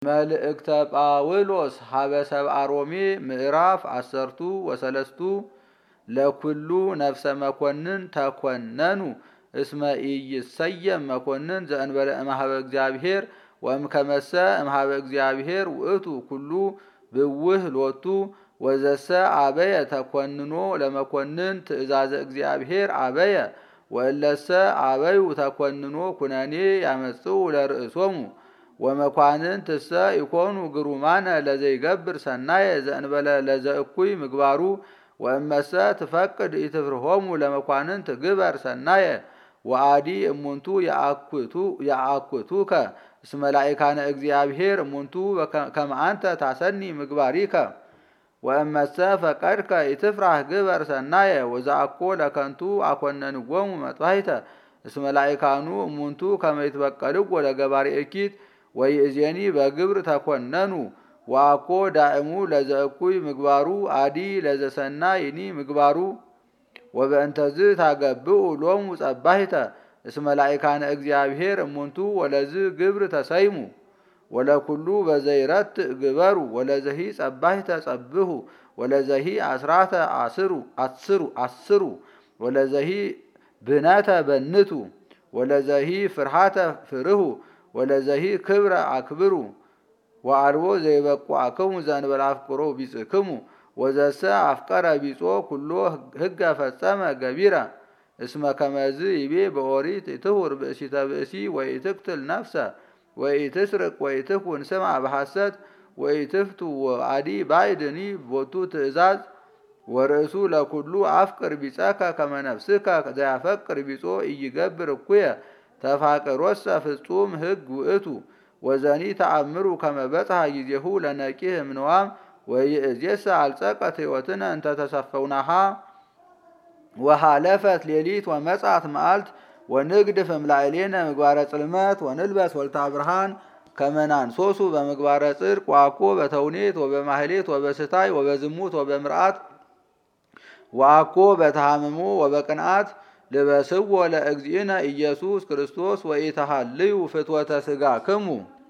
መልእክተ ጳውሎስ ሀበ ሰብአ ሮሜ ምዕራፍ 13 ለኩሉ ነፍሰ መኮንን ተኮነኑ እስመ ኢይሰየም መኮንን ዘእንበለ እምኀበ እግዚአብሔር ወእምከመሰ እምኀበ እግዚአብሔር ውእቱ ኩሉ ብውህ ሎቱ ወዘሰ አበየ ተኮንኖ ለመኮንን ትእዛዘ እግዚአብሔር አበየ ወእለሰ አበዩ ተኮንኖ ኩነኔ ያመጽኡ ለርእሶሙ ወመኳንንትሰ ኢኮኑ ግሩማነ ለዘይገብር ሰናየ ዘእንበለ ለዘእኩይ ምግባሩ ወእመሰ ትፈቅድ ኢትፍርሆሙ ለመኳንንት ግበር ሰናየ ወአዲ እሙንቱ ያአኩቱከ እስመ ላኢካነ እግዚአብሔር እሙንቱ ከመ አንተ ታሰኒ ምግባሪከ ወእመሰ ፈቀድከ ኢትፍራህ ግበር ሰናየ ወዘአኮ ለከንቱ አኮነንዎሙ መጥባሕተ እስመ ላኢካኑ እሙንቱ ከመ ይትበቀልዎ ለገባሪ እኪት ወይእዜኒ በግብር ተኮነኑ ወአኮ ዳእሙ ለዘእኩይ ምግባሩ አዲ ለዘሰናይኒ ምግባሩ ወበእንተዝ ታገብኡ ሎሙ ጸባሕተ እስመ ላኢካነ እግዚአብሔር እሙንቱ ወለዝ ግብር ተሰይሙ ወለኩሉ በዘይረት ግበሩ ወለዘሂ ጸባሕተ ጸብሑ ወለዘሂ አስራተ አስሩ ወለዘሂ ብነተ በንቱ ወለዘሂ ፍርሃተ ፍርሁ ወለዘሂ ክብረ አክብሩ ወአልቦ ዘይበቁአክሙ ዘእንበለ አፍቅሮ ቢጽክሙ ወዘሰ አፍቀረ ቢጾ ኩሎ ሕገ ፈጸመ ገቢረ እስመ ከመዝ ይቤ በኦሪት ኢትሁር ብእሲተ ብእሲ ወኢትቅትል ነፍሰ ወኢትስርቅ ወኢትኩን ስምዐ በሐሰት ወኢትፍቱ ወአዲ ባዕድኒ ቦቱ ትእዛዝ ወርእሱ ለኩሉ አፍቅር ቢጸከ ከመ ነፍስከ ዘያፈቅር ቢጾ ኢይገብር እኩየ ተፋቅሮሰ ፍጹም ሕግ ውእቱ ወዘኒ ተአምሩ ከመ በጽሐ ጊዜሁ ለነቂህ እምንዋም ወይእዜሰ አልጸቀት ሕይወትነ እንተ ተሰፈውናሃ ወሃለፈት ሌሊት ወመጽአት መዓልት ወንግድፍ እምላዕሌነ ምግባረ ጽልመት ወንልበስ ወልታ ብርሃን ከመ ናንሶሱ በምግባረ ጽድቅ ወአኮ በተውኔት ወበማህሌት ወበስታይ ወበዝሙት ወበምርአት ወአኮ በተሃምሞ ወበቅንዓት ልበስዎ ለእግዚእነ ኢየሱስ ክርስቶስ ወኢተሃልዩ ፍትወተ ሥጋክሙ